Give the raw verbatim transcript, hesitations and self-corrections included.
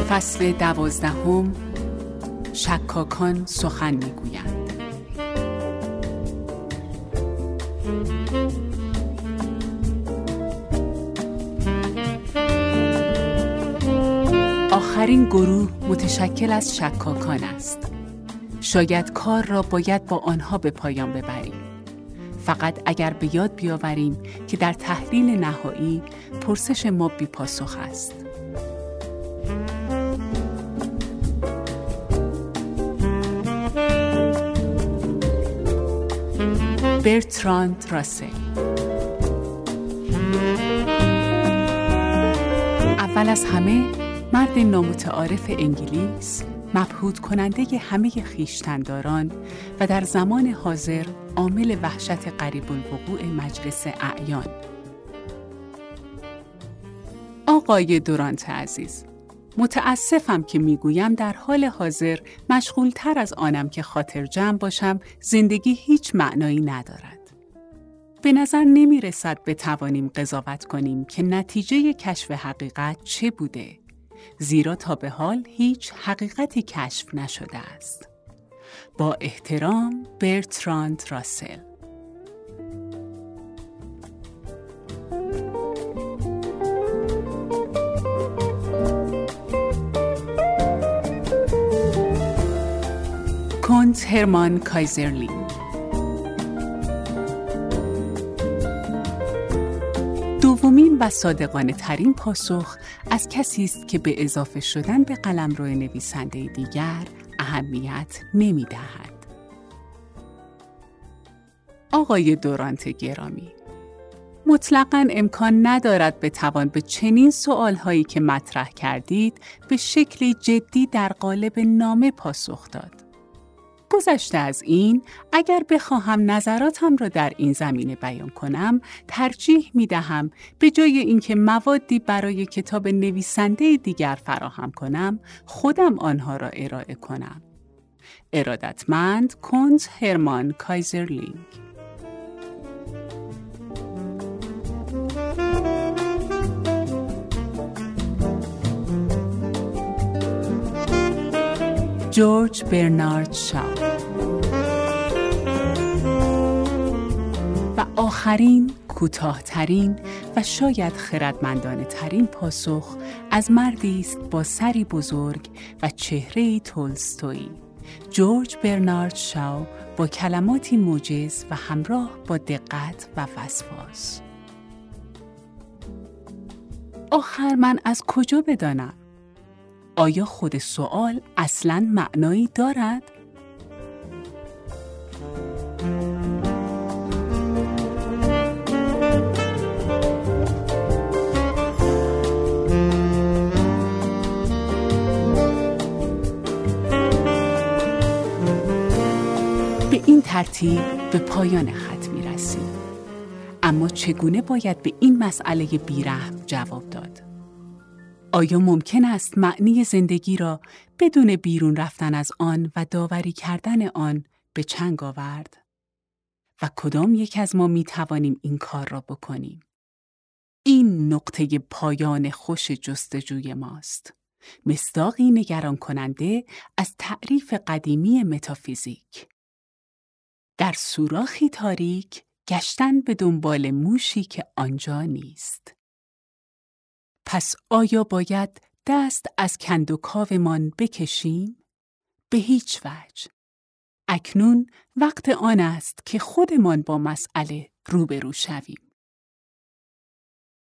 فصل دوازدهم، شکاکان سخن میگویند. آخرین گروه متشکل از شکاکان است. شاید کار را باید با آنها به پایان ببریم. فقط اگر به یاد بیاوریم که در تحلیل نهایی پرسش ما بی پاسخ است. برتراند راسل. اول از همه مرد نامتعارف انگلیس، مبهوت کننده همه خویشتنداران و در زمان حاضر عامل وحشت قریب الوقوع مجلس اعیان. آقای دورانت عزیز، متاسفم که میگویم در حال حاضر مشغولتر از آنم که خاطر جمع باشم زندگی هیچ معنایی ندارد. به نظر نمی رسد بتوانیم قضاوت کنیم که نتیجه کشف حقیقت چه بوده، زیرا تا به حال هیچ حقیقتی کشف نشده است. با احترام، برتراند راسل. کنت هرمان کایزرلینگ. دومین و صادقانه ترین پاسخ از کسی است که به اضافه شدن به قلمرو نویسنده دیگر اهمیت نمی دهد. آقای دورانت گرامی، مطلقاً امکان ندارد بتوان به چنین سؤالهایی که مطرح کردید به شکلی جدی در قالب نامه پاسخ داد. گذشته از این، اگر بخواهم نظراتم را در این زمینه بیان کنم، ترجیح می دهم به جای اینکه موادی برای کتاب نویسنده دیگر فراهم کنم، خودم آنها را ارائه کنم. ارادتمند، کنت هرمان کایزرلینگ. جورج برنارد شاو. و آخرین، کوتاه‌ترین و شاید خردمندانه ترین پاسخ از مردی است با سری بزرگ و چهره‌ای تولستویی، جورج برنارد شاو، با کلماتی موجز و همراه با دقت و وسواس. آخر من از کجا بدانم؟ آیا خود سوال اصلاً معنایی دارد؟ به این ترتیب به پایان خط می رسیم. اما چگونه باید به این مسئله بی‌رحم جواب داد؟ آیا ممکن است معنی زندگی را بدون بیرون رفتن از آن و داوری کردن آن به چنگ آورد؟ و کدام یک از ما می توانیم این کار را بکنیم؟ این نقطه پایان خوش جستجوی ماست. مصداقی نگران کننده از تعریف قدیمی متافیزیک. در سوراخی تاریک گشتن به دنبال موشی که آنجا نیست. پس آیا باید دست از کندوکاومان بکشیم؟ به هیچ وجه. اکنون وقت آن است که خودمان با مسئله روبرو شویم.